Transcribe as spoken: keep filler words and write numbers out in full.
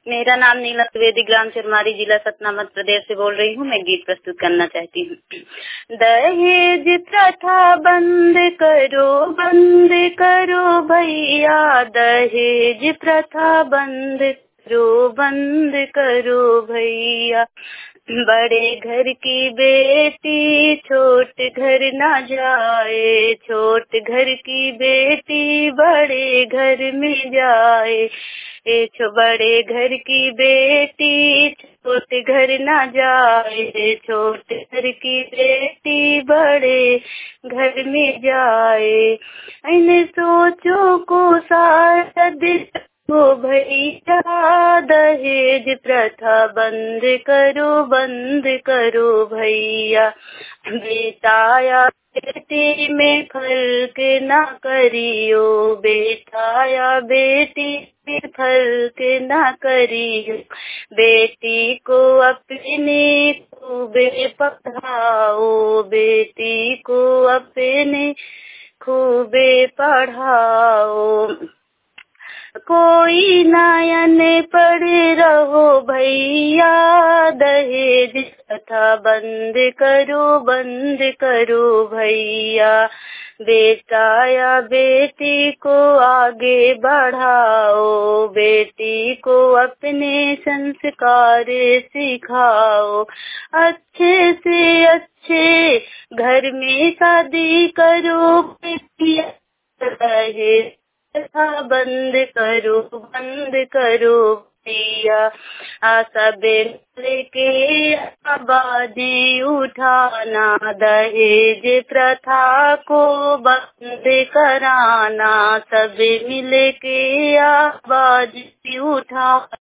मेरा नाम नीला त्रिवेदी, ग्राम चिरमारी, जिला सतना, मध्य प्रदेश से बोल रही हूँ। मैं गीत प्रस्तुत करना चाहती हूँ। दहेज प्रथा बंद करो, बंद करो भैया, दहेज प्रथा बंद करो, बंद करो भैया। बड़े घर की बेटी छोट घर ना जाए, छोट घर की बेटी बड़े घर में जाए। एक बड़े घर की बेटी छोटे घर ना जाए, छोटे घर की बेटी बड़े घर में जाए। इन सोचो को शायद हो भैया, दहेज प्रथा बंद करो, बंद करो भैया। बेटा या बेटी में फर्क ना करियो, बेटा या बेटी में फर्क ना करियो। बेटी को अपने खूबे पढ़ाओ, बेटी को अपने खूबे पढ़ाओ। कोई नयन पढ़े रहो भैया, दहेज प्रथा बंद करो, बंद करो भैया। बेटा या बेटी को आगे बढ़ाओ, बेटी को अपने संस्कार सिखाओ। अच्छे से अच्छे घर में शादी करो बेटिया, दहेज प्रथा बंद करो, बंद करो भैया। आशा बेटे के आवाज़ें उठाना, दहेज प्रथा को बंद कराना। सब मिल के आवाज़ उठा